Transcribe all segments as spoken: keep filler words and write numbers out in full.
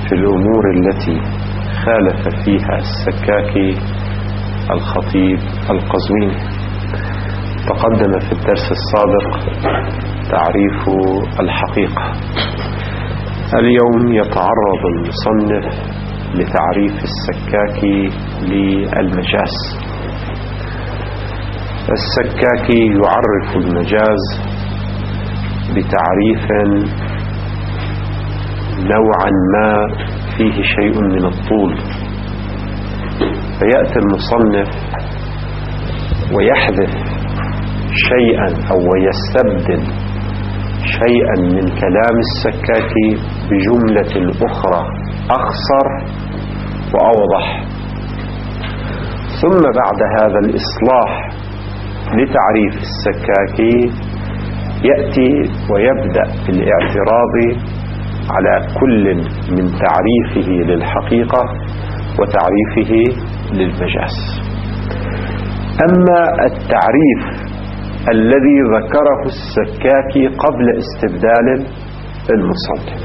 في الأمور التي خالف فيها السكاكي الخطيب القزويني. تقدم في الدرس السابق تعريف الحقيقة. اليوم يتعرض المصنف لتعريف السكاكي للمجاز. السكاكي يعرف المجاز بتعريف نوعا ما فيه شيء من الطول، فيأتي المصنف ويحذف شيئا أو ويستبدل شيئا من كلام السكاكي بجملة أخرى أخصر وأوضح، ثم بعد هذا الإصلاح لتعريف السكاكي يأتي ويبدأ بالاعتراض على كل من تعريفه للحقيقة وتعريفه للمجاز. أما التعريف الذي ذكره السكاكي قبل استبدال المصنف،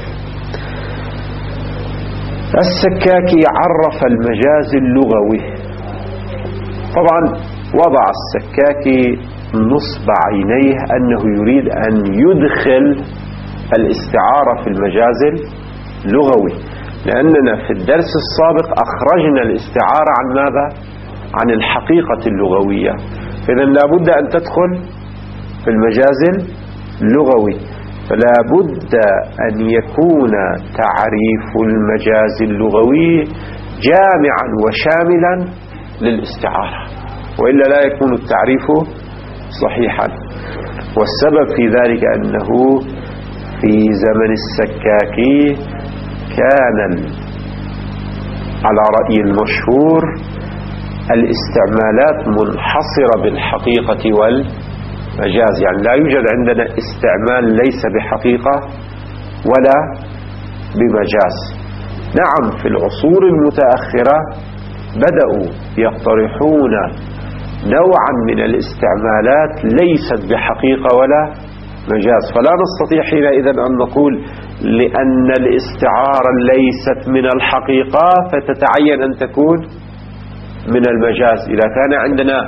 السكاكي عرف المجاز اللغوي. طبعا وضع السكاكي نصب عينيه أنه يريد أن يدخل الاستعارة في المجاز اللغوي، لأننا في الدرس السابق أخرجنا الاستعارة عن ماذا؟ عن الحقيقة اللغوية، فإذا لا بد أن تدخل في المجاز اللغوي، فلا بد أن يكون تعريف المجاز اللغوي جامعا وشاملا للاستعارة، وإلا لا يكون التعريف صحيحا. والسبب في ذلك أنه في زمن السكاكي كان على رأي المشهور الاستعمالات منحصرة بالحقيقة والمجاز، يعني لا يوجد عندنا استعمال ليس بحقيقة ولا بمجاز. نعم في العصور المتأخرة بدأوا يقترحون نوعا من الاستعمالات ليست بحقيقة ولا مجاز، فلا نستطيع حينئذ أن نقول لأن الاستعارة ليست من الحقيقة فتتعين أن تكون من المجاز. إذا كان عندنا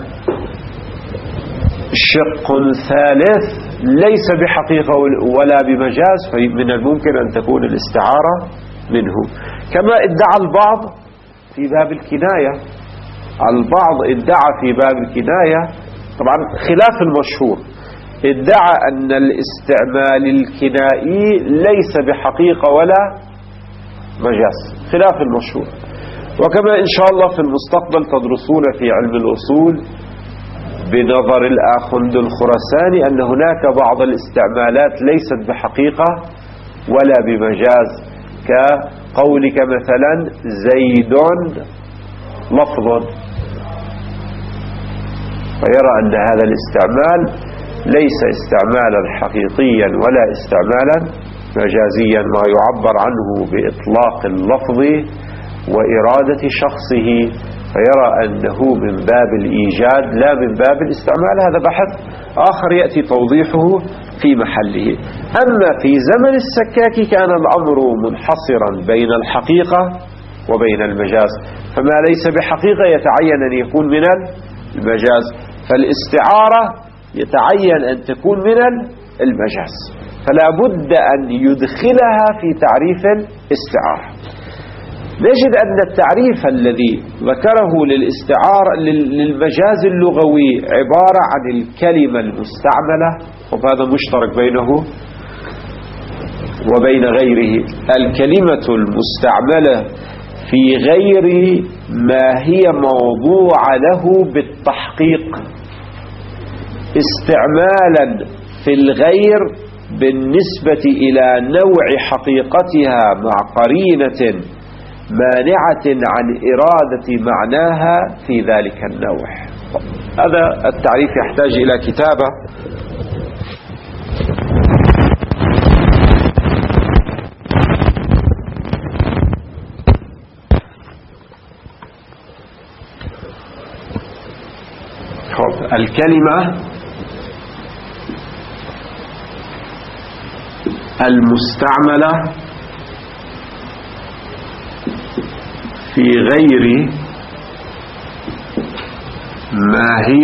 شق ثالث ليس بحقيقة ولا بمجاز فمن الممكن أن تكون الاستعارة منه، كما ادعى البعض في باب الكناية. البعض ادعى في باب الكناية، طبعا خلاف المشهور، ادعى أن الاستعمال الكنائي ليس بحقيقة ولا مجاز، خلاف المشهور. وكما إن شاء الله في المستقبل تدرسون في علم الأصول بنظر الآخند الخرساني أن هناك بعض الاستعمالات ليست بحقيقة ولا بمجاز، كقولك مثلا زيد لفظ، فيرى أن هذا الاستعمال ليس استعمالا حقيقيا ولا استعمالا مجازيا، ما يعبر عنه بإطلاق اللفظ وإرادة شخصه، فيرى أنه من باب الإيجاد لا من باب الاستعمال. هذا بحث آخر يأتي توضيحه في محله. أما في زمن السكاكي كان الأمر منحصرا بين الحقيقة وبين المجاز، فما ليس بحقيقة يتعين أن يكون من المجاز، فالاستعارة يتعين أن تكون من المجاز، فلا بد أن يدخلها في تعريف الاستعارة. نجد أن التعريف الذي ذكره للاستعارة للمجاز اللغوي عبارة عن الكلمة المستعملة، وهذا مشترك بينه وبين غيره. الكلمة المستعملة في غير ما هي موضوع له بالتحقيق، استعمالا في الغير بالنسبة إلى نوع حقيقتها مع قرينة مانعة عن إرادة معناها في ذلك النوع. هذا التعريف يحتاج إلى كتابة. الكلمة المستعملة في غير ما هي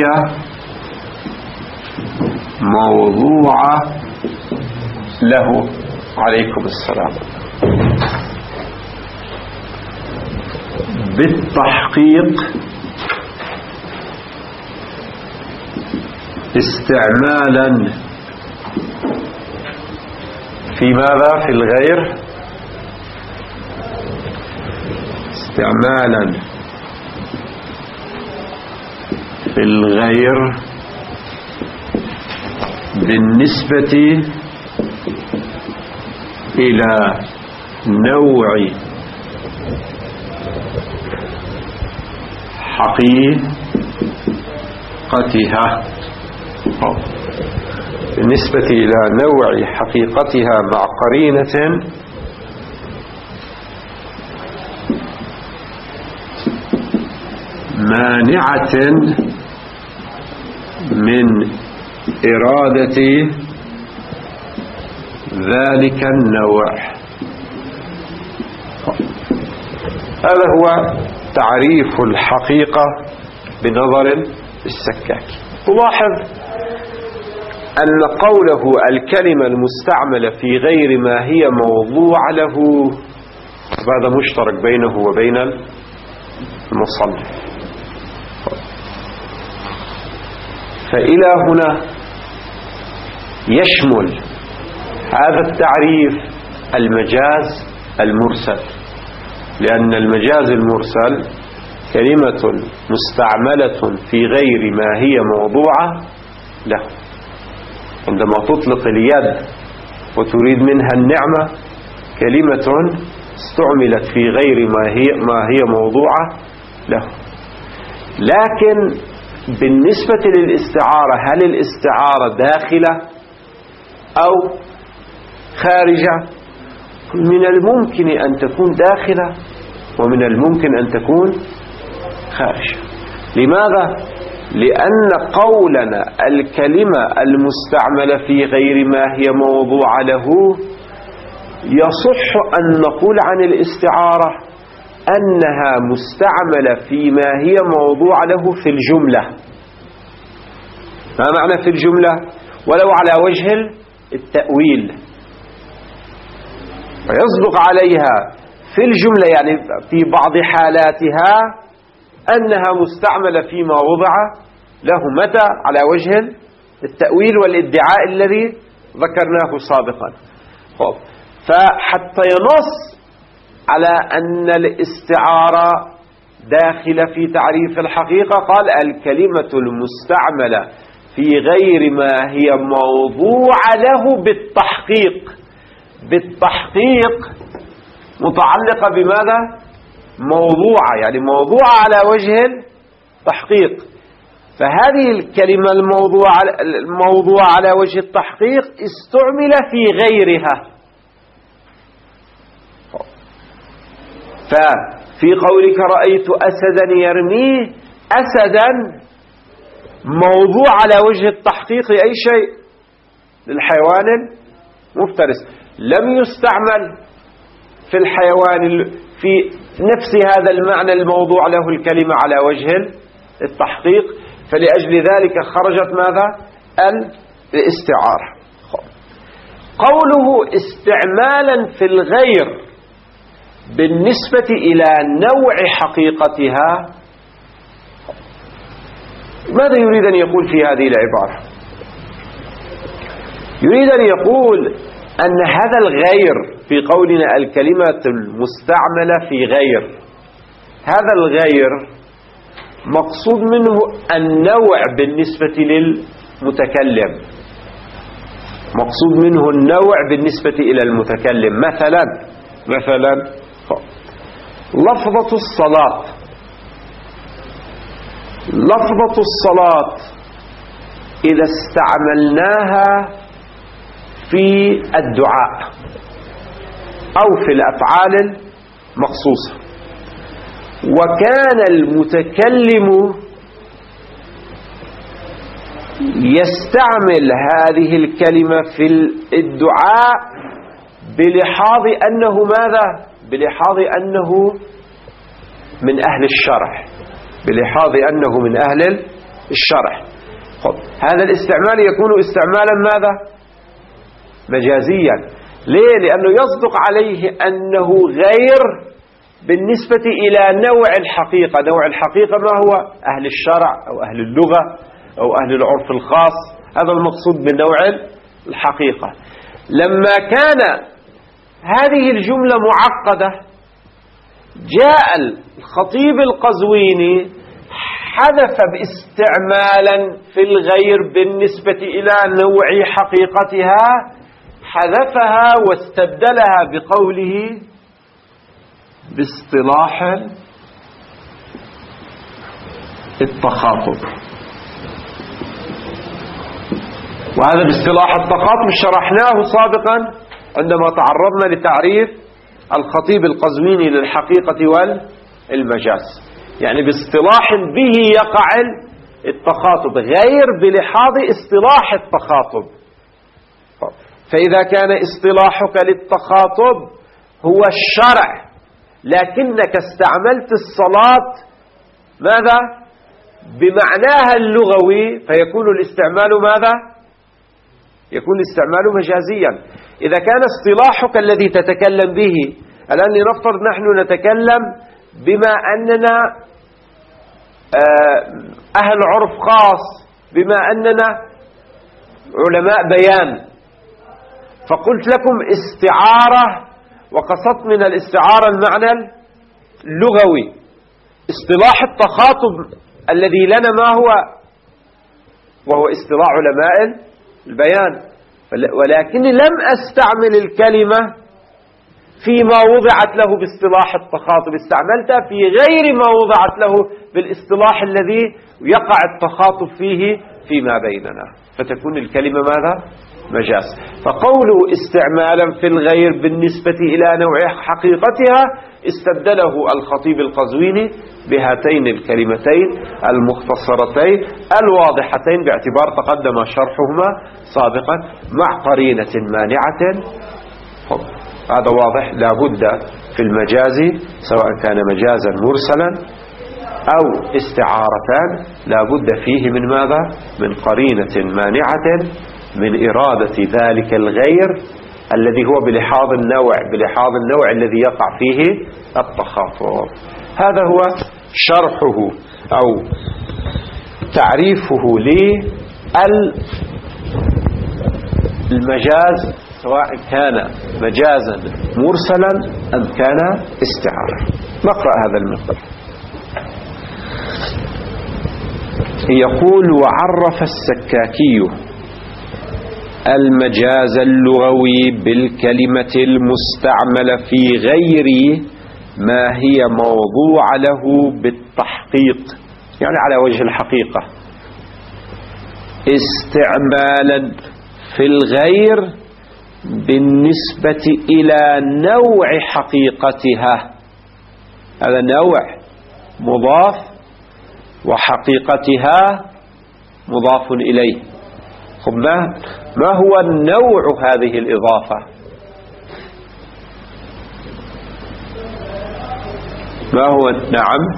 موضوعة له. عليكم السلام. بالتحقيق استعمالا في ماذا؟ في الغير. استعمالا في الغير بالنسبة إلى نوع حقيقتها، بالنسبة إلى نوع حقيقتها مع قرينة مانعة من إرادة ذلك النوع. هذا هو تعريف الحقيقة بنظر السكاكي. تلاحظ أن قوله الكلمة المستعملة في غير ما هي موضوع له هذا مشترك بينه وبين المصنف. فإلى هنا يشمل هذا التعريف المجاز المرسل، لأن المجاز المرسل كلمة مستعملة في غير ما هي موضوعة له. عندما تطلق اليد وتريد منها النعمة كلمة استعملت في غير ما هي, ما هي موضوعة له. لكن بالنسبة للاستعارة، هل الاستعارة داخلة أو خارجة؟ من الممكن أن تكون داخلة ومن الممكن أن تكون خارجة. لماذا؟ لأن قولنا الكلمة المستعملة في غير ما هي موضوع له يصح أن نقول عن الاستعارة أنها مستعملة فيما هي موضوع له في الجملة. ما معنى في الجملة؟ ولو على وجه التأويل، ويصدق عليها في الجملة يعني في بعض حالاتها أنها مستعملة فيما وضع له. متى؟ على وجه التأويل والادعاء الذي ذكرناه سابقا. طب فحتى ينص على أن الاستعارة داخلة في تعريف الحقيقة قال الكلمة المستعملة في غير ما هي موضوع له بالتحقيق. بالتحقيق متعلقة بماذا؟ موضوعة، يعني موضوعة على وجه التحقيق. فهذه الكلمة الموضوعة الموضوع على وجه التحقيق استعمل في غيرها. ففي قولك رأيت أسدا يرميه، أسدا موضوع على وجه التحقيق لأي شيء؟ للحيوان المفترس. لم يستعمل في الحيوان في نفس هذا المعنى الموضوع له الكلمة على وجه التحقيق، فلأجل ذلك خرجت ماذا؟ الاستعارة. قوله استعمالا في الغير بالنسبة إلى نوع حقيقتها، ماذا يريد أن يقول في هذه العبارة؟ يريد أن يقول أن هذا الغير في قولنا الكلمة المستعملة في غير، هذا الغير مقصود منه النوع بالنسبة للمتكلم، مقصود منه النوع بالنسبة إلى المتكلم. مثلا مثلا لفظة الصلاة، لفظة الصلاة إذا استعملناها في الدعاء أو في الأفعال المخصوصة، وكان المتكلم يستعمل هذه الكلمة في الدعاء بلحاظ أنه ماذا؟ بلحاظ أنه من أهل الشرع، بلحاظ أنه من أهل الشرع. خب هذا الاستعمال يكون استعمالا ماذا؟ مجازيا. ليه؟ لأنه يصدق عليه أنه غير بالنسبة إلى نوع الحقيقة. نوع الحقيقة ما هو؟ أهل الشرع أو أهل اللغة أو أهل العرف الخاص، هذا المقصود بنوع الحقيقة. لما كان هذه الجملة معقدة جاء الخطيب القزويني حذف باستعمالا في الغير بالنسبة إلى نوع حقيقتها، حذفها واستبدلها بقوله باصطلاح التخاطب. وهذا باصطلاح التخاطب شرحناه سابقا عندما تعرضنا لتعريف الخطيب القزويني للحقيقة والمجاز، يعني باصطلاح به يقع التخاطب، غير بلحاظ اصطلاح التخاطب. فإذا كان اصطلاحك للتخاطب هو الشرع لكنك استعملت الصلاة ماذا؟ بمعناها اللغوي، فيكون الاستعمال ماذا؟ يكون الاستعمال مجازيا. إذا كان اصطلاحك الذي تتكلم به، الآن لنفترض نحن نتكلم بما أننا أهل عرف خاص، بما أننا علماء بيان، فقلت لكم استعارة وقصدت من الاستعارة المعنى اللغوي. اصطلاح التخاطب الذي لنا ما هو؟ وهو اصطلاح علماء البيان، ولكن لم أستعمل الكلمة فيما وضعت له باصطلاح التخاطب، استعملتها في غير ما وضعت له بالاصطلاح الذي يقع التخاطب فيه فيما بيننا، فتكون الكلمة ماذا؟ مجاز. فقوله استعمالا في الغير بالنسبة إلى نوع حقيقتها استبدله الخطيب القزويني بهاتين الكلمتين المختصرتين الواضحتين باعتبار تقدم شرحهما سابقا مع قرينة مانعة. هذا واضح. لا بد في المجاز سواء كان مجازا مرسلا أو استعارتان لا بد فيه من ماذا؟ من قرينة مانعة من إرادة ذلك الغير الذي هو بلحاظ النوع بلحاظ النوع الذي يقع فيه التخاطب. هذا هو شرحه أو تعريفه للمجاز سواء كان مجازا مرسلا أم كان استعارة. نقرأ هذا المثال. يقول: وعرف السكاكي المجاز اللغوي بالكلمة المستعملة في غير ما هي موضوع له بالتحقيق، يعني على وجه الحقيقة، استعمالا في الغير بالنسبة إلى نوع حقيقتها. هذا نوع مضاف وحقيقتها مضاف إليه. خب ما هو النوع هذه الإضافة؟ ما هو؟ نعم،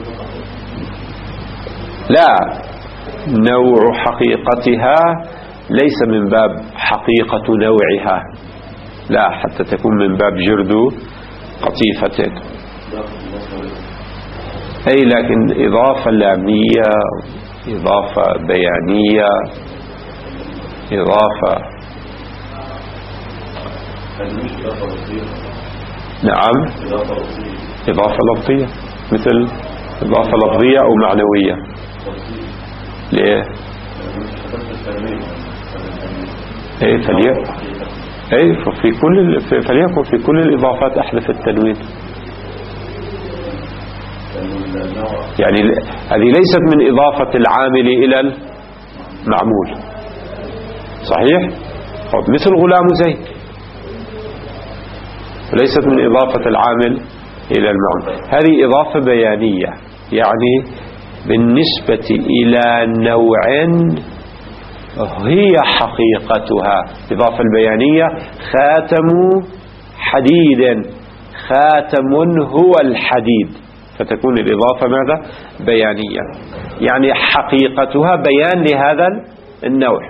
لا، نوع حقيقتها ليس من باب حقيقة نوعها، لا، حتى تكون من باب جرد قطيفة، أي لكن إضافة لامية، إضافة بيانية، إضافة نعم إضافة لفظية، مثل إضافة لفظية أو معنوية. ليه؟ أي فليكن أي في كل فليكن في كل الإضافات أحذف التنوين. يعني هذه ليست من إضافة العامل إلى المعمول، صحيح؟ مثل غلام زيد ليست من إضافة العامل إلى المعمول، هذه إضافة بيانية، يعني بالنسبة إلى نوع هي حقيقتها. الإضافة البيانية: خاتم حديد، خاتم هو الحديد، فتكون الإضافة ماذا؟ بيانية، يعني حقيقتها بيان لهذا النوع.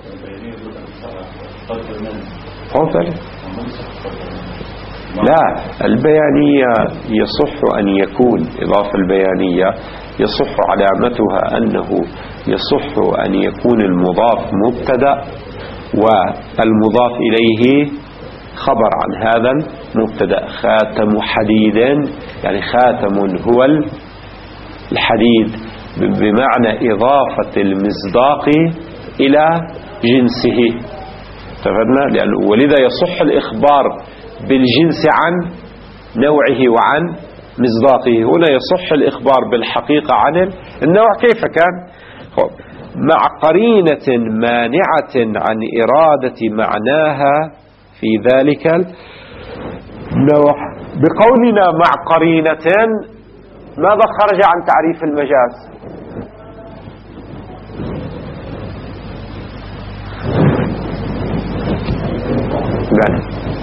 لا، البيانية يصح أن يكون إضافة البيانية يصح علامتها أنه يصح أن يكون المضاف مبتدأ والمضاف إليه خبر عن هذا المبتدأ. خاتم حديد، يعني خاتم هو الحديد بمعنى إضافة المصداق إلى جنسه. تفهمنا؟ لأنه ولذا يصح الإخبار بالجنس عن نوعه وعن مصداقه. هنا يصح الإخبار بالحقيقة عن النوع. كيف كان؟ مع قرينة مانعة عن إرادة معناها في ذلك النوع. بقولنا مع قرينة، ماذا خرج عن تعريف المجاز؟ بل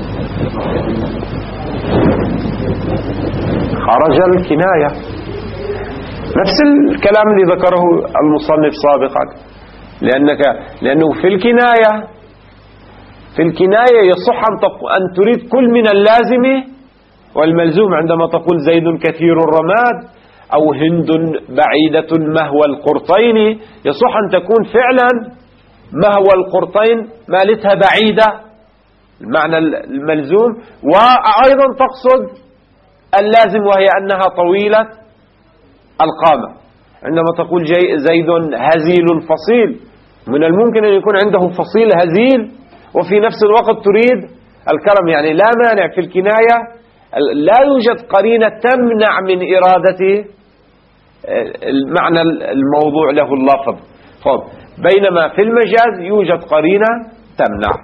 خرج الكناية، نفس الكلام اللي ذكره المصنف سابقا. لأنك لأنه في الكناية في الكناية يصح أن تريد كل من اللازم والملزوم. عندما تقول زيد كثير الرماد أو هند بعيدة مهوى القرطين، يصح أن تكون فعلا مهوى القرطين مالتها بعيدة، المعنى الملزوم، وأيضا تقصد اللازم وهي أنها طويلة القامة. عندما تقول زيد هزيل فصيل، من الممكن أن يكون عنده فصيل هزيل وفي نفس الوقت تريد الكرم. يعني لا مانع في الكناية، لا يوجد قرينة تمنع من إرادة المعنى الموضوع له اللفظ. بينما في المجاز يوجد قرينة تمنع.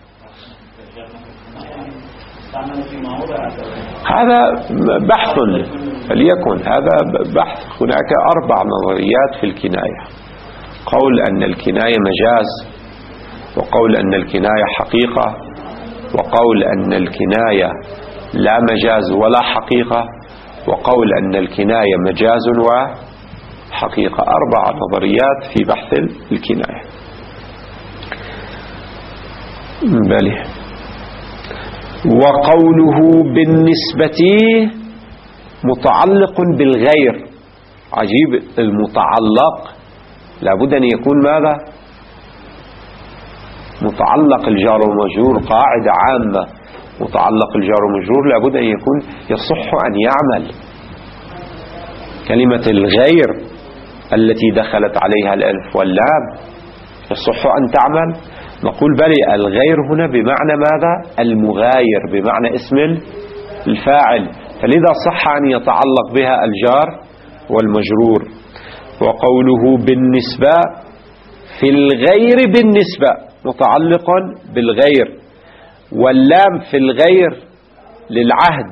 هذا بحث فليكن هذا بحث. هناك أربع نظريات في الكناية: قول أن الكناية مجاز، وقول أن الكناية حقيقة، وقول أن الكناية لا مجاز ولا حقيقة، وقول أن الكناية مجاز وحقيقة. أربع نظريات في بحث الكناية. بله. وقوله بالنسبة متعلق بالغير. عجيب، المتعلق لابد أن يكون ماذا؟ متعلق الجار والمجرور قاعدة عامة. متعلق الجار والمجرور لابد أن يكون يصح أن يعمل. كلمة الغير التي دخلت عليها الألف واللام يصح أن تعمل. نقول بلي، الغير هنا بمعنى ماذا؟ المغاير، بمعنى اسم الفاعل، فلذا صح أن يتعلق بها الجار والمجرور. وقوله بالنسبة في الغير، بالنسبة متعلق بالغير، واللام في الغير للعهد.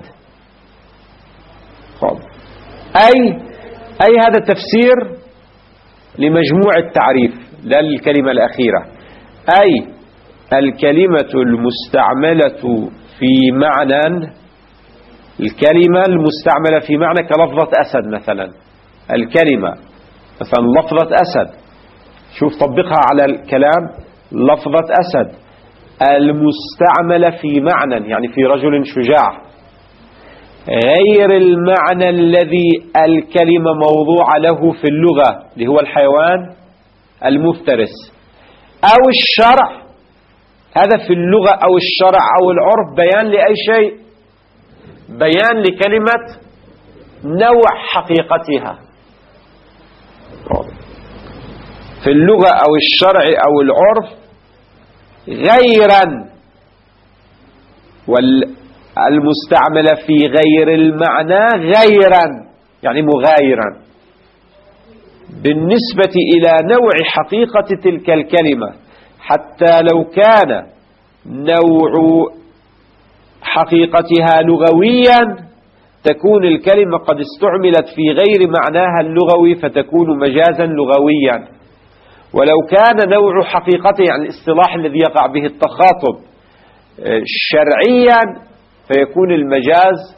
أي أي هذا تفسير لمجموع التعريف لا للكلمة الأخيرة. أي الكلمة المستعملة في معنى، الكلمة المستعملة في معنى كلفظة أسد مثلا. الكلمة مثلا لفظة أسد، شوف طبقها على الكلام. لفظة أسد المستعملة في معنى، يعني في رجل شجاع، غير المعنى الذي الكلمة موضوع له في اللغة اللي هو الحيوان المفترس أو الشرع. هذا في اللغة أو الشرع أو العرف بيان لأي شيء، بيان لكلمة نوع حقيقتها. في اللغة أو الشرع أو العرف غيرا، والمستعملة في غير المعنى غيرا يعني مغايرا بالنسبة إلى نوع حقيقة تلك الكلمة، حتى لو كان نوع حقيقتها لغويا تكون الكلمة قد استعملت في غير معناها اللغوي فتكون مجازا لغويا. ولو كان نوع حقيقته، يعني الاصطلاح الذي يقع به التخاطب، شرعيا فيكون المجاز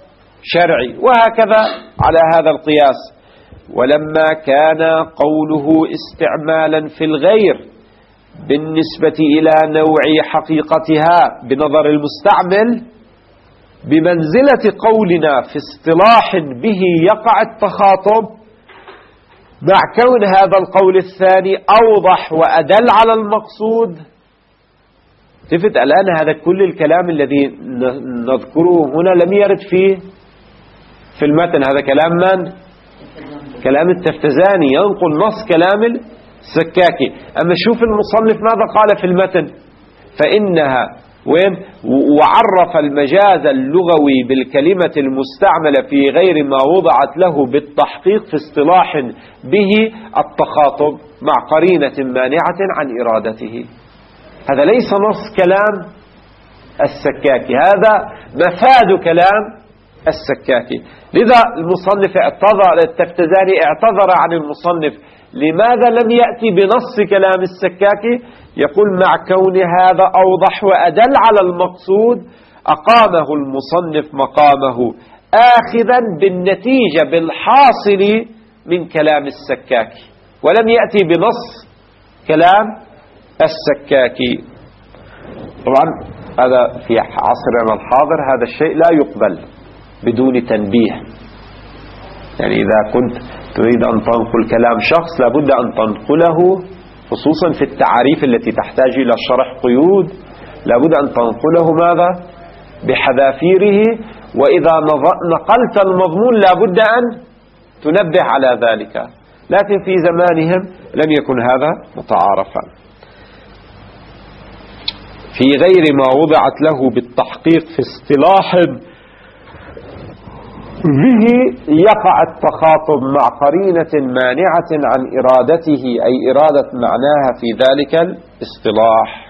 شرعي، وهكذا على هذا القياس. ولما كان قوله استعمالا في الغير بالنسبة إلى نوع حقيقتها بنظر المستعمل بمنزلة قولنا في اصطلاح به يقع التخاطب، مع كون هذا القول الثاني أوضح وأدل على المقصود. تفت الآن هذا كل الكلام الذي نذكره هنا لم يرد فيه في المتن. هذا كلام من؟ كلام التفتزاني ينقل نص كلام السكاكي. أما شوف المصنف ماذا قال في المتن، فإنها وين وعرف المجاز اللغوي بالكلمة المستعملة في غير ما وضعت له بالتحقيق في اصطلاح به التخاطب مع قرينة مانعة عن إرادته. هذا ليس نص كلام السكاكي، هذا مفاد كلام السكاكي. لذا المصنف اعتذر، التفتزاني اعتذر عن المصنف لماذا لم يأتي بنص كلام السكاكي. يقول مع كون هذا أوضح وأدل على المقصود أقامه المصنف مقامه آخذا بالنتيجة بالحاصل من كلام السكاكي، ولم يأتي بنص كلام السكاكي. طبعا هذا في عصرنا الحاضر هذا الشيء لا يقبل بدون تنبيه. يعني إذا كنت تريد أن تنقل كلام شخص لابد أن تنقله، خصوصا في التعاريف التي تحتاج إلى شرح قيود، لابد أن تنقله ماذا؟ بحذافيره. وإذا نقلت المضمون لابد أن تنبه على ذلك، لكن في زمانهم لم يكن هذا متعارفا. في غير ما وضعت له بالتحقيق في اصطلاح به يقع التخاطب مع قرينة مانعة عن إرادته، أي إرادة معناها في ذلك الاصطلاح.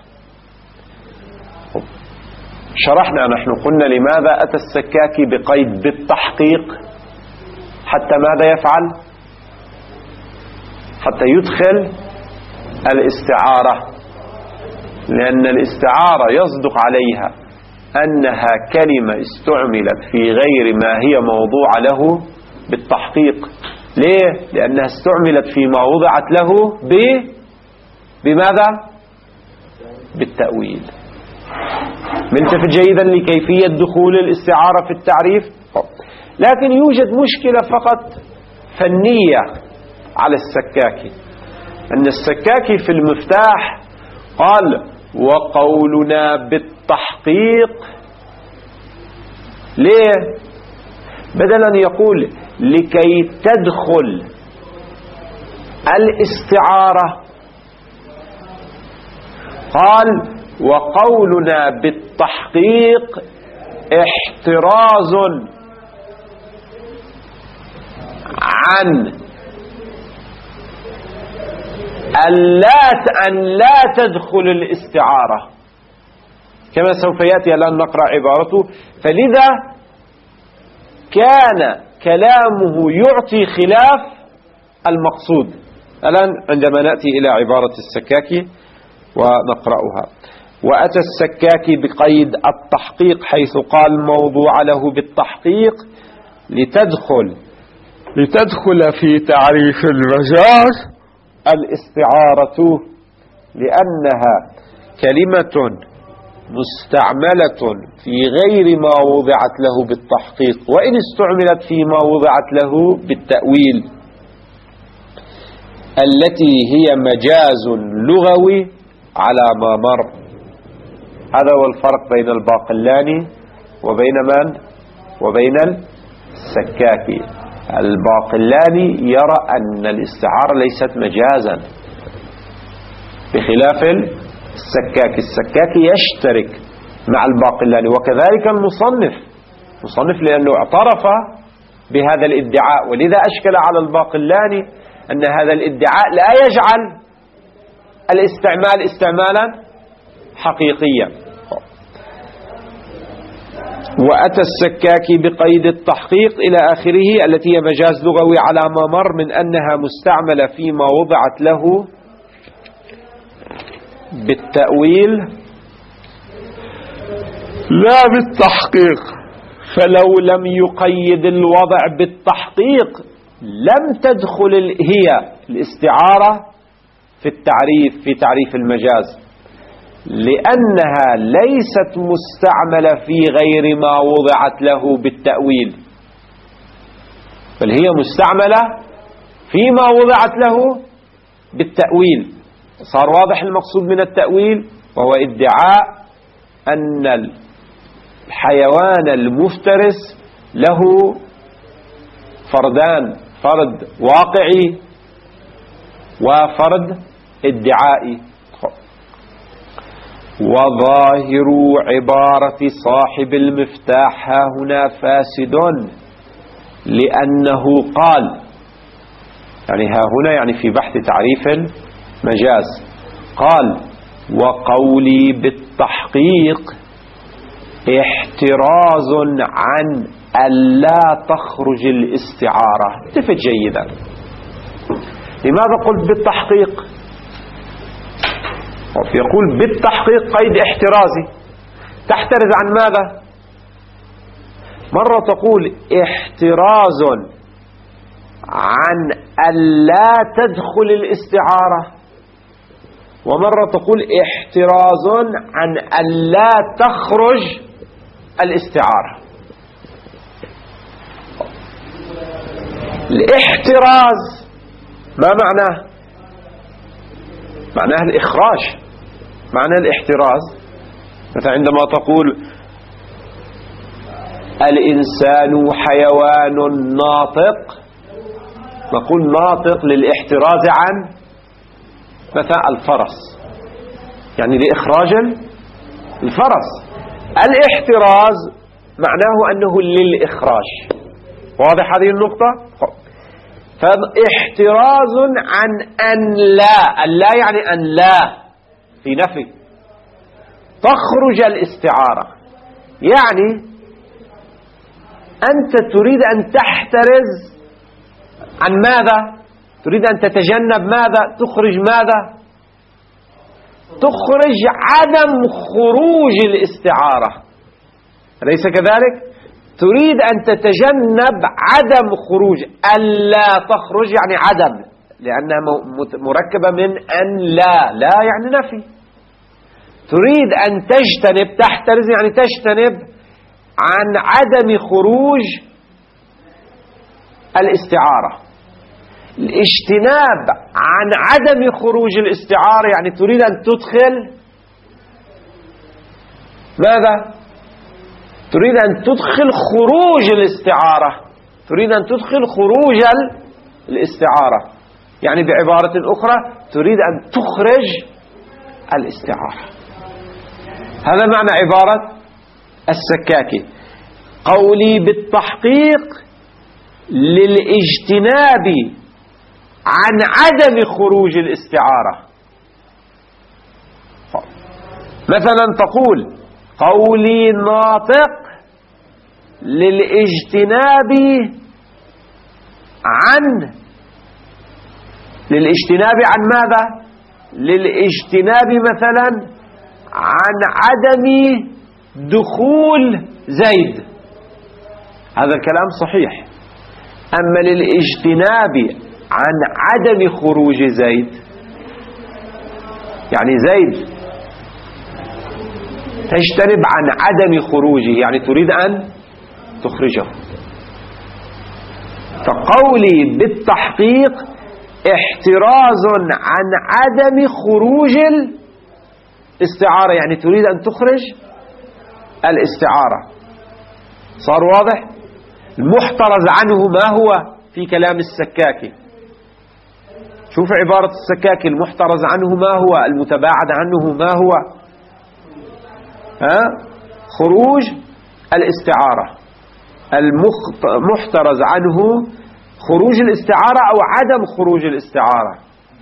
شرحنا نحن قلنا لماذا أتى السكاكي بقيد بالتحقيق، حتى ماذا يفعل؟ حتى يدخل الاستعارة، لأن الاستعارة يصدق عليها أنها كلمة استعملت في غير ما هي موضوع له بالتحقيق. ليه؟ لأنها استعملت فيما وضعت له ب... بماذا؟ بالتأويل. ملتفت جيدا لكيفية دخول الاستعارة في التعريف. لكن يوجد مشكلة فقط فنية على السكاكي، أن السكاكي في المفتاح قال وقولنا بالتحقيق. ليه؟ بدلا يقول لكي تدخل الاستعارة قال وقولنا بالتحقيق احتراز عن أن لا تدخل الاستعارة، كما سوف يأتي الآن نقرأ عبارته. فلذا كان كلامه يعطي خلاف المقصود. الآن عندما نأتي إلى عبارة السكاكي ونقرأها. وأتى السكاكي بقيد التحقيق حيث قال موضوع له بالتحقيق لتدخل لتدخل في تعريف المجاز الاستعارة، لأنها كلمة مستعملة في غير ما وضعت له بالتحقيق، وإن استعملت فيما وضعت له بالتأويل، التي هي مجاز لغوي على ما مر. هذا هو الفرق بين الباقلاني وبين من؟ وبين السكاكي. الباقلاني يرى أن الاستعارة ليست مجازا بخلاف السكاكي. السكاكي يشترك مع الباقلاني، وكذلك المصنف مصنف لأنه اعترف بهذا الادعاء، ولذا أشكل على الباقلاني أن هذا الادعاء لا يجعل الاستعمال استعمالا حقيقيا. وأتى السكاكي بقيد التحقيق إلى آخره التي هي مجاز لغوي على ما مر من أنها مستعملة فيما وضعت له بالتأويل لا بالتحقيق فلو لم يقيد الوضع بالتحقيق لم تدخل هي الاستعارة في التعريف في تعريف المجاز، لأنها ليست مستعملة في غير ما وضعت له بالتأويل، بل هي مستعملة فيما وضعت له بالتأويل. صار واضح المقصود من التأويل، وهو ادعاء أن الحيوان المفترس له فردان، فرد واقعي وفرد ادعائي. وظاهر عبارة صاحب المفتاح ها هنا فاسد، لأنه قال، يعني ها هنا يعني في بحث تعريف المجاز، قال: وقولي بالتحقيق احتراز عن ألا تخرج الاستعارة. التفت جيدا، لماذا قلت بالتحقيق؟ يقول بالتحقيق قيد احترازي، تحترز عن ماذا؟ مرة تقول احتراز عن ألا تدخل الاستعارة، ومرة تقول احتراز عن ألا تخرج الاستعارة. الاحتراز ما معناه؟ معناه الإخراج. معنى الاحتراز مثلا عندما تقول الإنسان حيوان ناطق، نقول ناطق للاحتراز عن مثلا الفرس، يعني لإخراج الفرس. الاحتراز معناه أنه للإخراج. واضح هذه النقطة؟ فاحتراز عن أن لا، أن لا يعني أن لا في نفي تخرج الاستعارة، يعني أنت تريد أن تحترز عن ماذا؟ تريد أن تتجنب ماذا؟ تخرج ماذا؟ تخرج عدم خروج الاستعارة، أليس كذلك؟ تريد أن تتجنب عدم خروج، ألا تخرج يعني عدم، لأنها مركبة من أن لا، لا يعني نفي. تريد أن تجتنب، تحترز يعني تجتنب عن عدم خروج الاستعارة. الاجتناب عن عدم خروج الاستعارة يعني تريد أن تدخل ماذا؟ تريد أن تدخل خروج الاستعارة، تريد أن تدخل خروج الاستعارة، يعني بعبارة أخرى تريد أن تخرج الاستعارة. هذا معنى عبارة السكاكي. قولي بالتحقيق للاجتناب عن عدم خروج الاستعارة. مثلا تقول قولي ناطق للاجتناب عن للاجتناب عن ماذا؟ للاجتناب مثلا عن عدم دخول زيد. هذا الكلام صحيح. أما للاجتناب عن عدم خروج زيد يعني زيد تجتنب عن عدم خروجه، يعني تريد أن تخرجه. فقولي بالتحقيق احتراز عن عدم خروج الاستعارة، يعني تريد أن تخرج الاستعارة. صار واضح؟ المحترز عنه ما هو في كلام السكاكي؟ شوف عبارة السكاكي، المحترز عنه ما هو؟ المتباعد عنه ما هو؟ ها؟ خروج الاستعارة. المحترز عنه خروج الاستعارة أو عدم خروج الاستعارة.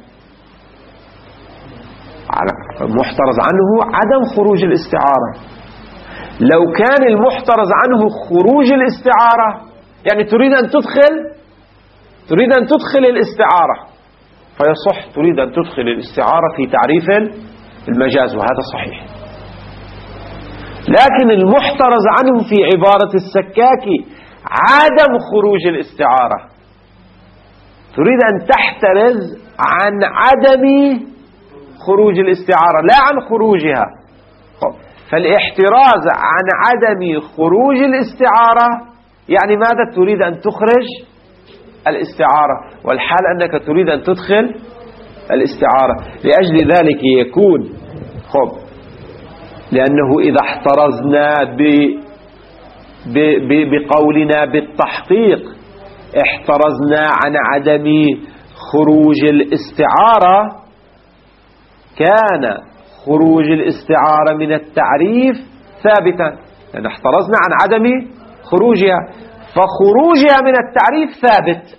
المحترز عنه عدم خروج الاستعارة. لو كان المحترز عنه خروج الاستعارة يعني تريد أن تدخل تريد أن تدخل الاستعارة، فيصح تريد أن تدخل الاستعارة في تعريف المجاز، وهذا صحيح. لكن المحترز عنه في عبارة السكاكي عدم خروج الاستعارة. تريد أن تحترز عن عدم خروج الاستعارة لا عن خروجها. فالاحتراز عن عدم خروج الاستعارة يعني ماذا؟ تريد أن تخرج الاستعارة، والحال أنك تريد أن تدخل الاستعارة. لأجل ذلك يكون خب لأنه إذا احترزنا ب ب ب بقولنا بالتحقيق احترزنا عن عدم خروج الاستعارة، كان خروج الاستعارة من التعريف ثابتا، لأن احترزنا عن عدم خروجها، فخروجها من التعريف ثابت.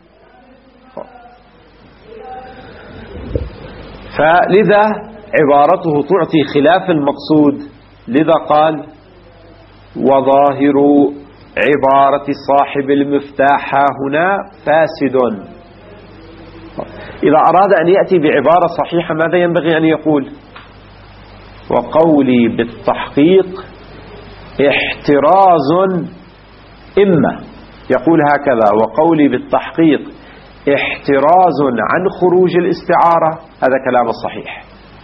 فلذا عبارته تعطي خلاف المقصود. لذا قال وظاهر عبارة صاحب المفتاح هنا فاسد. إذا أراد أن يأتي بعبارة صحيحة ماذا ينبغي أن يقول؟ وقولي بالتحقيق احتراز إما، يقول هكذا وقولي بالتحقيق احتراز عن خروج الاستعارة، هذا كلام الصحيح.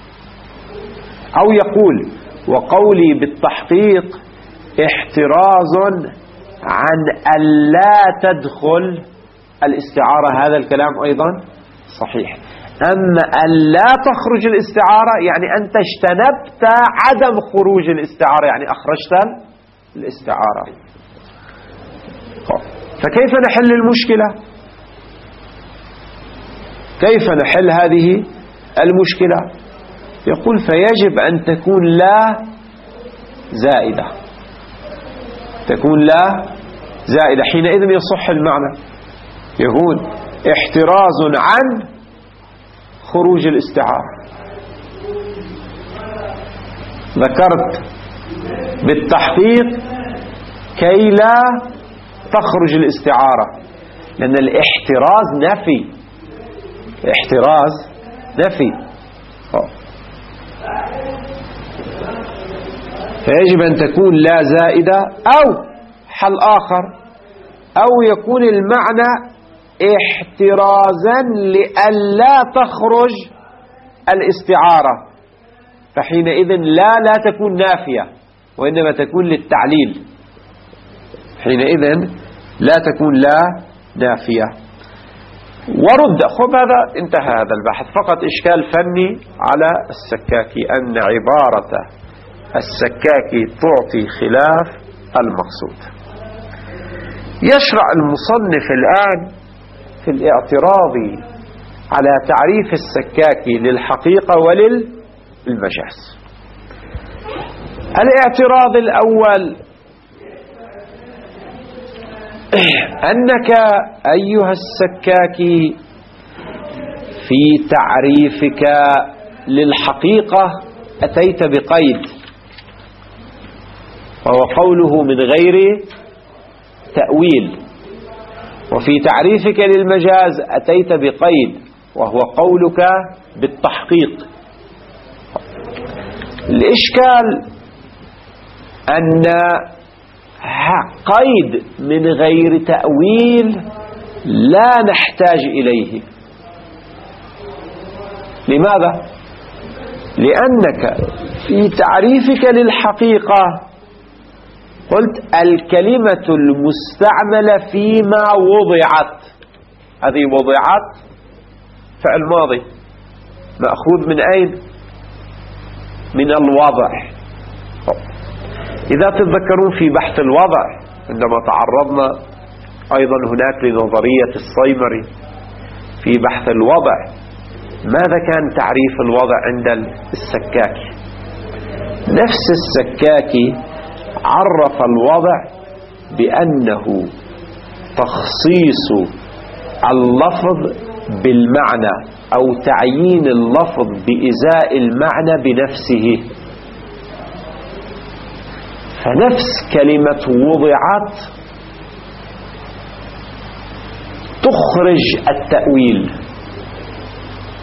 أو يقول وقولي بالتحقيق احتراز عن ألا تدخل الاستعارة، هذا الكلام أيضا صحيح. أما ألا تخرج الاستعارة يعني أنت اجتنبت عدم خروج الاستعارة، يعني أخرجت الاستعارة. فكيف نحل المشكلة؟ كيف نحل هذه المشكلة؟ يقول فيجب أن تكون لا زائدة، تكون لا زائدة، حينئذ يصح المعنى، يكون احتراز عن خروج الاستعارة. ذكرت بالتحقيق كي لا تخرج الاستعارة، لأن الاحتراز نفي، الاحتراز نفي. فيجب أن تكون لا زائدة، أو حل آخر، أو يكون المعنى احترازا لألا تخرج الاستعارة، فحينئذ لا لا تكون نافية وإنما تكون للتعليل، حينئذ لا تكون لا نافية. ورد خب هذا انتهى هذا البحث، فقط إشكال فني على السكاكي أن عبارة السكاكي تعطي خلاف المقصود. يشرع المصنف الآن في الاعتراض على تعريف السكاكي للحقيقة وللمجاز. الاعتراض الأول أنك أيها السكاكي في تعريفك للحقيقة أتيت بقيد، وهو قوله من غير تأويل، وفي تعريفك للمجاز أتيت بقيد وهو قولك بالتحقيق. الإشكال أن قيد من غير تأويل لا نحتاج إليه. لماذا؟ لأنك في تعريفك للحقيقة قلت الكلمة المستعملة فيما وضعت، هذه وضعت فعل ماضي مأخوذ من أين؟ من الوضع. إذا تتذكرون في بحث الوضع عندما تعرضنا أيضا هناك لنظرية الصيمري في بحث الوضع، ماذا كان تعريف الوضع عند السكاكي؟ نفس السكاكي عرف الوضع بأنه تخصيص اللفظ بالمعنى أو تعيين اللفظ بإزاء المعنى بنفسه. فنفس كلمة وضعت تخرج التأويل،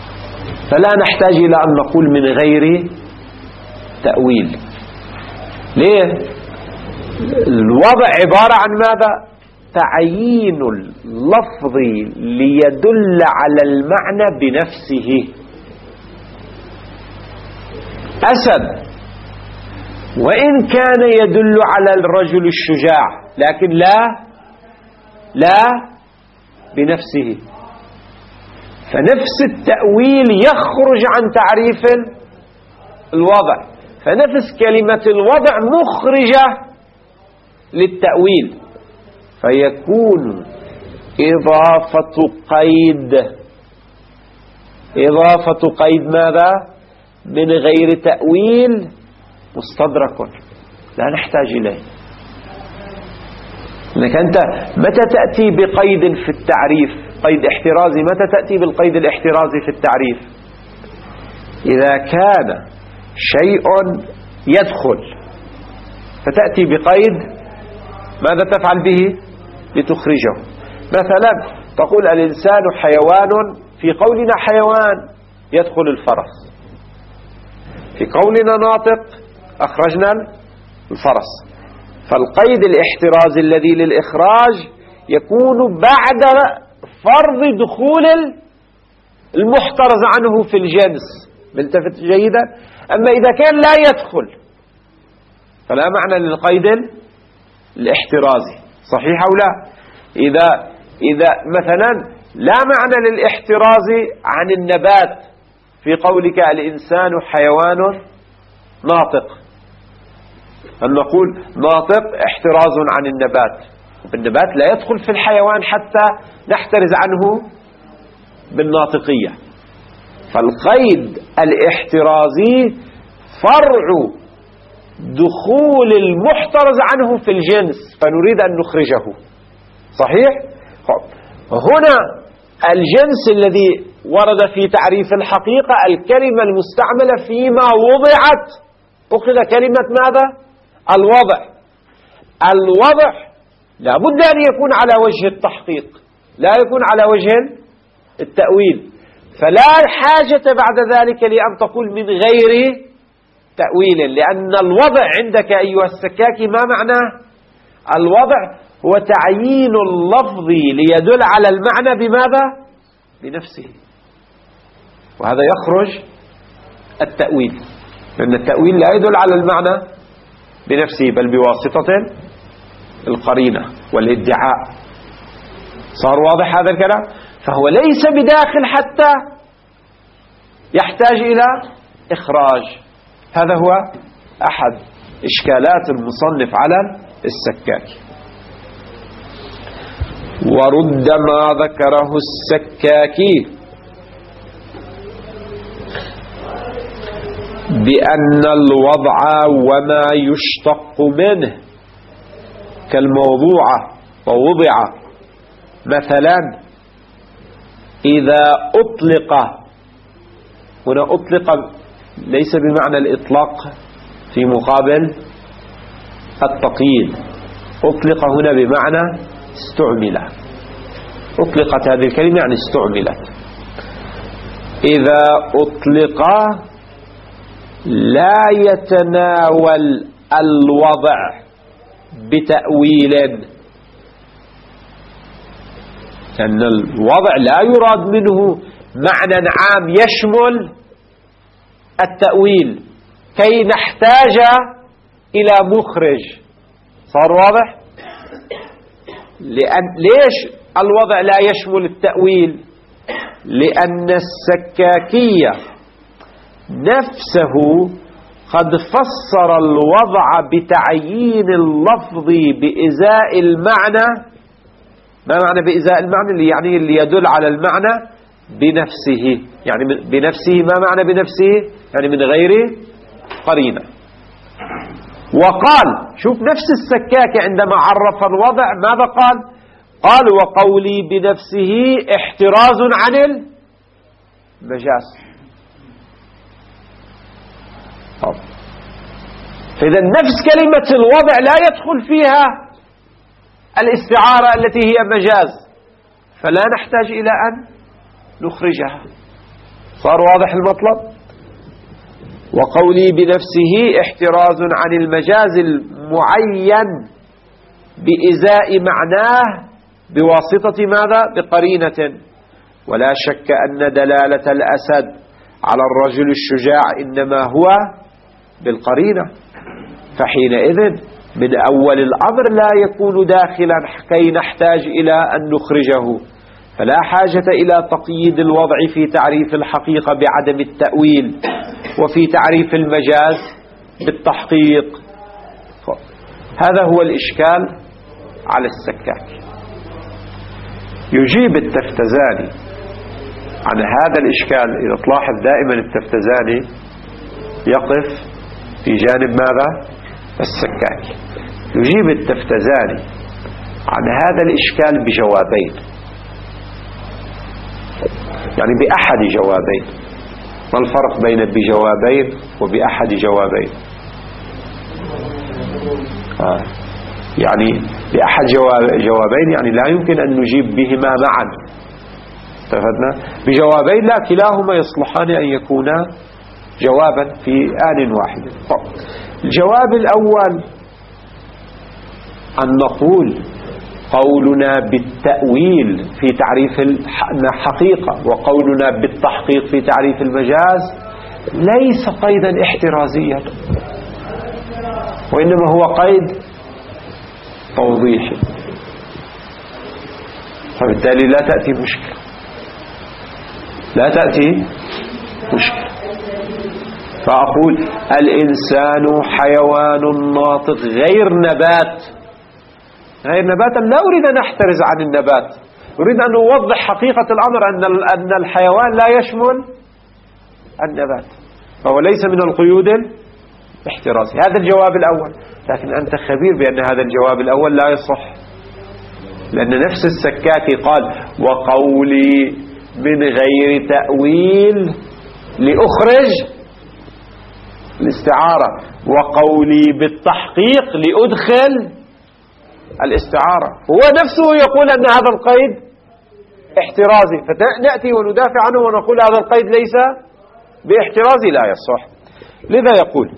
فلا نحتاج إلى أن نقول من غير تأويل. ليه؟ الوضع عبارة عن ماذا؟ تعيين اللفظ ليدل على المعنى بنفسه. أسد وإن كان يدل على الرجل الشجاع لكن لا لا بنفسه، فنفس التأويل يخرج عن تعريف الوضع، فنفس كلمة الوضع مخرجة للتأويل، فيكون إضافة قيد إضافة قيد ماذا؟ من غير تأويل مستدرك لا نحتاج إليه. لأنك أنت متى تأتي بقيد في التعريف، قيد احترازي، متى تأتي بالقيد الاحترازي في التعريف؟ إذا كان شيء يدخل فتأتي بقيد ماذا تفعل به؟ لتخرجه. مثلا تقول الإنسان حيوان، في قولنا حيوان يدخل الفرس، في قولنا ناطق أخرجنا الفرس، فالقيد الاحترازي الذي للإخراج يكون بعد فرض دخول المحترز عنه في الجنس. ملتفت جيدا؟ أما إذا كان لا يدخل فلا معنى للقيد الاحترازي، صحيح أو لا؟ إذا, إذا مثلا لا معنى للاحتراز عن النبات في قولك الإنسان حيوان ناطق، أن نقول ناطق احتراز عن النبات، النبات لا يدخل في الحيوان حتى نحترز عنه بالناطقية. فالقيد الاحترازي فرع دخول المحترز عنه في الجنس، فنريد أن نخرجه، صحيح؟ هنا الجنس الذي ورد في تعريف الحقيقة الكلمة المستعملة فيما وضعت، أخذ كلمة ماذا؟ الوضع. الوضع لا بد أن يكون على وجه التحقيق، لا يكون على وجه التأويل، فلا حاجة بعد ذلك لأن تقول من غير تأويل، لأن الوضع عندك أيها السكاكي ما معناه؟ الوضع هو تعيين اللفظ ليدل على المعنى بماذا؟ بنفسه، وهذا يخرج التأويل، لأن التأويل لا يدل على المعنى بنفسه بل بواسطة القرينة والادعاء. صار واضح هذا الكلام؟ فهو ليس بداخل حتى يحتاج إلى إخراج. هذا هو أحد إشكالات المصنف على السكاكي. ورد ما ذكره السكاكي بأن الوضع وما يشتق منه كالموضوع ووضع مثلا إذا أطلق، هنا أطلق ليس بمعنى الإطلاق في مقابل التقييد، أطلق هنا بمعنى استعمل، أطلقت هذه الكلمة يعني استعملت. إذا أطلق لا يتناول الوضع بتأويل، لأن الوضع لا يراد منه معنى عام يشمل التأويل كي نحتاج إلى مخرج. صار واضح؟ لأن ليش الوضع لا يشمل التأويل؟ لأن السكاكية نفسه قد فسر الوضع بتعيين اللفظ بإزاء المعنى. ما معنى بإزاء المعنى؟ اللي يعني اللي يدل على المعنى بنفسه، يعني بنفسه. ما معنى بنفسه؟ يعني من غير قرينة. وقال، شوف نفس السكاكي عندما عرف الوضع ماذا قال؟ قال وقولي بنفسه احتراز عن المجاز. فإذا نفس كلمة الوضع لا يدخل فيها الاستعارة التي هي مجاز، فلا نحتاج إلى أن نخرجها. صار واضح المطلب؟ وقولي بنفسه احتراز عن المجاز المعين بإزاء معناه بواسطة ماذا؟ بقرينة. ولا شك أن دلالة الأسد على الرجل الشجاع إنما هو بالقرينة، فحينئذ من أول الأمر لا يكون داخلا كي نحتاج إلى أن نخرجه، فلا حاجة إلى تقييد الوضع في تعريف الحقيقة بعدم التأويل، وفي تعريف المجاز بالتحقيق. هذا هو الإشكال على السكاكي. يجيب التفتزاني عن هذا الإشكال. إذا تلاحظ دائما التفتزاني يقف في جانب ماذا؟ السكاكي. يجيب التفتزاني عن هذا الإشكال بجوابين، يعني بأحد جوابين. ما الفرق بين بجوابين وبأحد جوابين؟ آه. يعني بأحد جواب جوابين يعني لا يمكن أن نجيب بهما معا. استفدنا؟ بجوابين لا، كلاهما يصلحان أن يكونا جوابا في آن واحد. الجواب الأول أن نقول قولنا بالتأويل في تعريف الحقيقة وقولنا بالتحقيق في تعريف المجاز ليس قيدا احترازيا، وإنما هو قيد توضيحي، فبالتالي لا تأتي مشكلة لا تأتي مشكلة. فأقول الإنسان حيوان ناطق غير نبات. غير نبات لا أريد أن أحترز عن النبات، أريد أن أوضح حقيقة الأمر أن أن الحيوان لا يشمل النبات، فهو ليس من القيود الاحترازي. هذا الجواب الأول. لكن أنت خبير بأن هذا الجواب الأول لا يصح، لأن نفس السكاكي قال وقولي من غير تأويل لأخرج الاستعارة، وقولي بالتحقيق لأدخل الاستعارة. هو نفسه يقول أن هذا القيد احترازي، فنأتي وندافع عنه ونقول هذا القيد ليس باحترازي، لا يصح. لذا يقول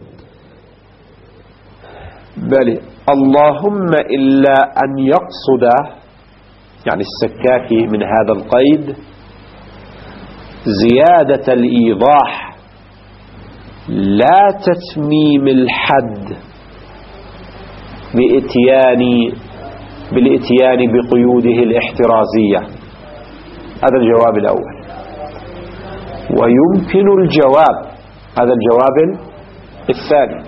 بل اللهم إلا أن يقصد، يعني السكاكي من هذا القيد زيادة الإيضاح لا تتميم الحد بإتيان بالإتيان بقيوده الاحترازية. هذا الجواب الأول. ويمكن الجواب، هذا الجواب الثاني.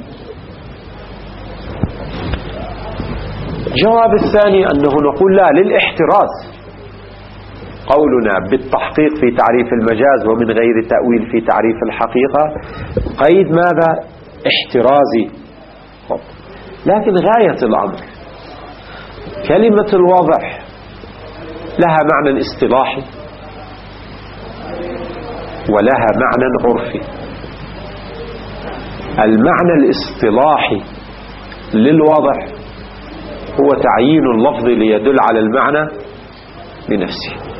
الجواب الثاني أنه نقول لا للاحتراز. قولنا بالتحقيق في تعريف المجاز ومن غير تأويل في تعريف الحقيقة قيد ماذا؟ احترازي. لكن غاية الأمر كلمة الوضع لها معنى اصطلاحي ولها معنى عرفي. المعنى الاصطلاحي للوضع هو تعيين اللفظ ليدل على المعنى بنفسه.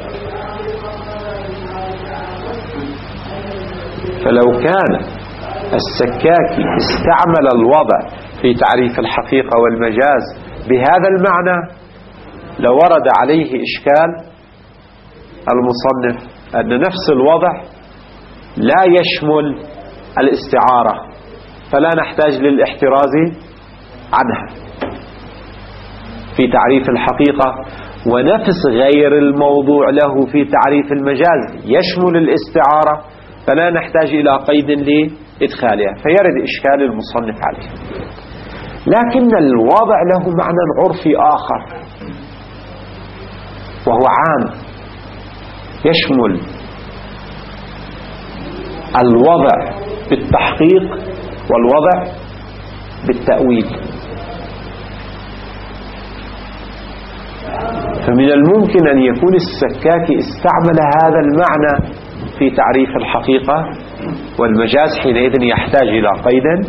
فلو كان السكاكي استعمل الوضع في تعريف الحقيقة والمجاز بهذا المعنى لورد عليه إشكال المصنف أن نفس الوضع لا يشمل الاستعارة، فلا نحتاج للاحتراز عنها في تعريف الحقيقة، ونفس غير الموضوع له في تعريف المجاز يشمل الاستعارة، فلا نحتاج إلى قيد لإدخالها، فيرد إشكال المصنف عليه. لكن الوضع له معنى عرفي آخر وهو عام يشمل الوضع بالتحقيق والوضع بالتأويل. فمن الممكن أن يكون السكاكي استعمل هذا المعنى في تعريف الحقيقة والمجاز، حينئذ يحتاج إلى قيد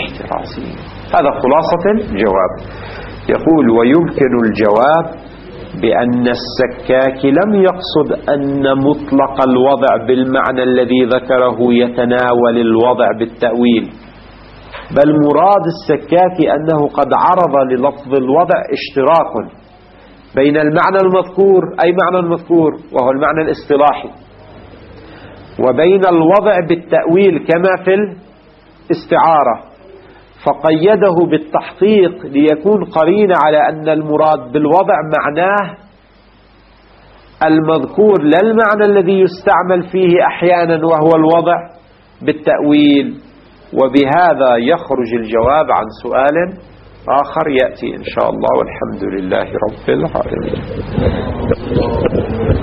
احترازي. هذا خلاصة الجواب. يقول ويمكن الجواب بأن السكاكي لم يقصد أن مطلق الوضع بالمعنى الذي ذكره يتناول الوضع بالتأويل، بل مراد السكاكي أنه قد عرض للفظ الوضع اشتراك بين المعنى المذكور، أي معنى المذكور وهو المعنى الاصطلاحي، وبين الوضع بالتأويل كما في الاستعارة، فقيده بالتحقيق ليكون قرينة على أن المراد بالوضع معناه المذكور لا المعنى الذي يستعمل فيه أحيانا وهو الوضع بالتأويل. وبهذا يخرج الجواب عن سؤال آخر يأتي إن شاء الله، والحمد لله رب العالمين.